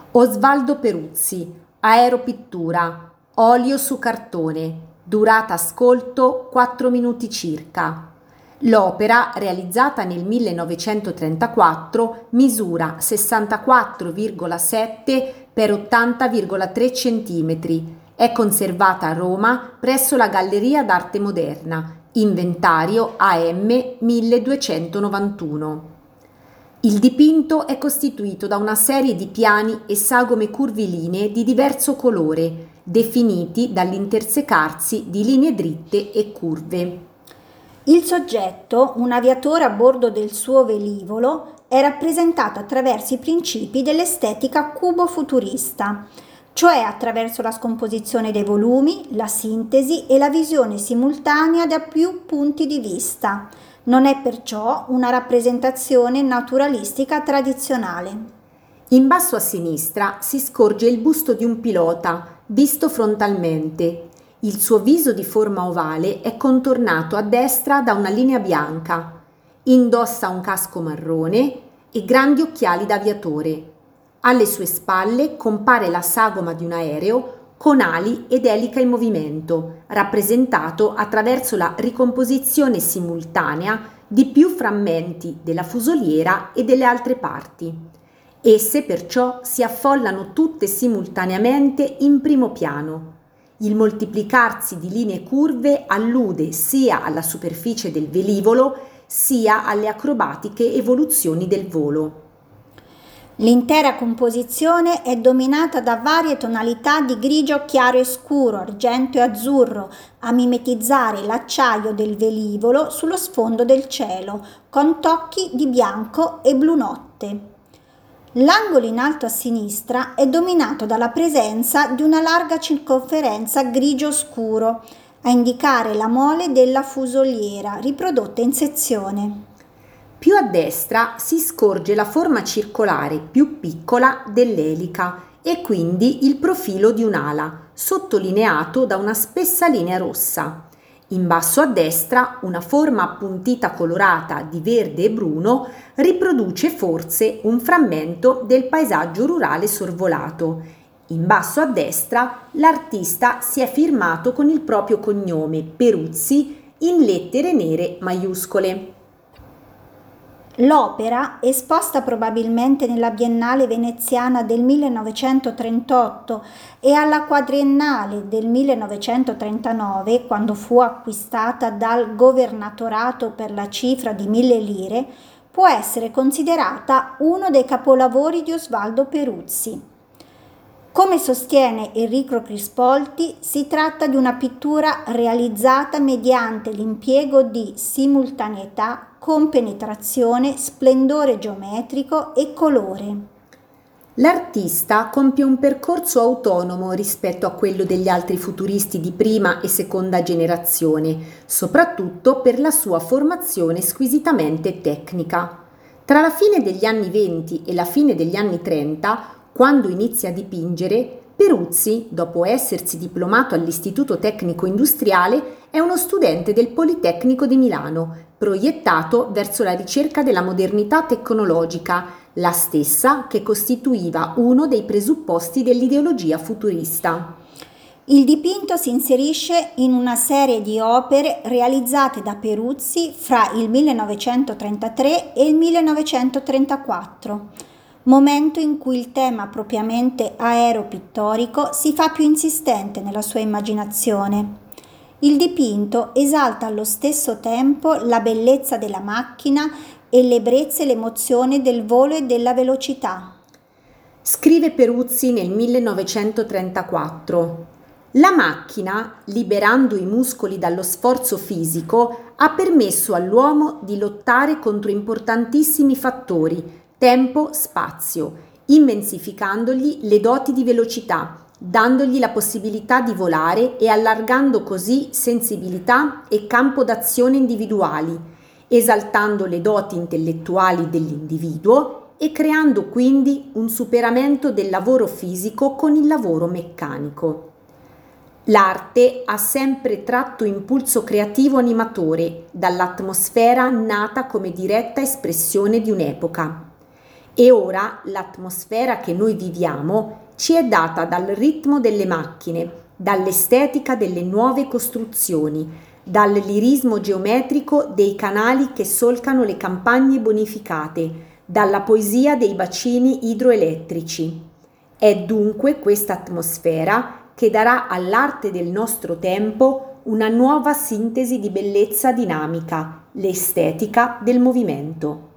Osvaldo Peruzzi, Aeropittura, olio su cartone, durata ascolto 4 minuti circa. L'opera, realizzata nel 1934, misura 64,7 per 80,3 cm. È conservata a Roma presso la Galleria d'Arte Moderna, inventario AM 1291. Il dipinto è costituito da una serie di piani e sagome curvilinee di diverso colore, definiti dall'intersecarsi di linee dritte e curve. Il soggetto, un aviatore a bordo del suo velivolo, è rappresentato attraverso i principi dell'estetica cubo-futurista, cioè attraverso la scomposizione dei volumi, la sintesi e la visione simultanea da più punti di vista. Non è perciò una rappresentazione naturalistica tradizionale. In basso a sinistra si scorge il busto di un pilota, visto frontalmente. Il suo viso di forma ovale è contornato a destra da una linea bianca. Indossa un casco marrone e grandi occhiali da aviatore. Alle sue spalle compare la sagoma di un aereo con ali ed elica in movimento, rappresentato attraverso la ricomposizione simultanea di più frammenti della fusoliera e delle altre parti. Esse perciò si affollano tutte simultaneamente in primo piano. Il moltiplicarsi di linee curve allude sia alla superficie del velivolo sia alle acrobatiche evoluzioni del volo. L'intera composizione è dominata da varie tonalità di grigio chiaro e scuro, argento e azzurro, a mimetizzare l'acciaio del velivolo sullo sfondo del cielo, con tocchi di bianco e blu notte. L'angolo in alto a sinistra è dominato dalla presenza di una larga circonferenza grigio scuro, a indicare la mole della fusoliera, riprodotta in sezione. Più a destra si scorge la forma circolare più piccola dell'elica e quindi il profilo di un'ala, sottolineato da una spessa linea rossa. In basso a destra una forma appuntita colorata di verde e bruno riproduce forse un frammento del paesaggio rurale sorvolato. In basso a destra l'artista si è firmato con il proprio cognome, Peruzzi, in lettere nere maiuscole. L'opera, esposta probabilmente nella Biennale veneziana del 1938 e alla Quadriennale del 1939, quando fu acquistata dal Governatorato per la cifra di 1.000 lire, può essere considerata uno dei capolavori di Osvaldo Peruzzi. Come sostiene Enrico Crispolti, si tratta di una pittura realizzata mediante l'impiego di simultaneità, compenetrazione, splendore geometrico e colore. L'artista compie un percorso autonomo rispetto a quello degli altri futuristi di prima e seconda generazione, soprattutto per la sua formazione squisitamente tecnica. Tra la fine degli anni 20 e la fine degli anni 30, quando inizia a dipingere, Peruzzi, dopo essersi diplomato all'Istituto Tecnico Industriale, è uno studente del Politecnico di Milano, proiettato verso la ricerca della modernità tecnologica, la stessa che costituiva uno dei presupposti dell'ideologia futurista. Il dipinto si inserisce in una serie di opere realizzate da Peruzzi fra il 1933 e il 1934. Momento in cui il tema propriamente aeropittorico si fa più insistente nella sua immaginazione. Il dipinto esalta allo stesso tempo la bellezza della macchina e l'ebbrezza e l'emozione del volo e della velocità. Scrive Peruzzi nel 1934: la macchina, liberando i muscoli dallo sforzo fisico, ha permesso all'uomo di lottare contro importantissimi fattori, tempo, spazio, immensificandogli le doti di velocità, dandogli la possibilità di volare e allargando così sensibilità e campo d'azione individuali, esaltando le doti intellettuali dell'individuo e creando quindi un superamento del lavoro fisico con il lavoro meccanico. L'arte ha sempre tratto impulso creativo animatore dall'atmosfera nata come diretta espressione di un'epoca. E ora l'atmosfera che noi viviamo ci è data dal ritmo delle macchine, dall'estetica delle nuove costruzioni, dal lirismo geometrico dei canali che solcano le campagne bonificate, dalla poesia dei bacini idroelettrici. È dunque questa atmosfera che darà all'arte del nostro tempo una nuova sintesi di bellezza dinamica, l'estetica del movimento.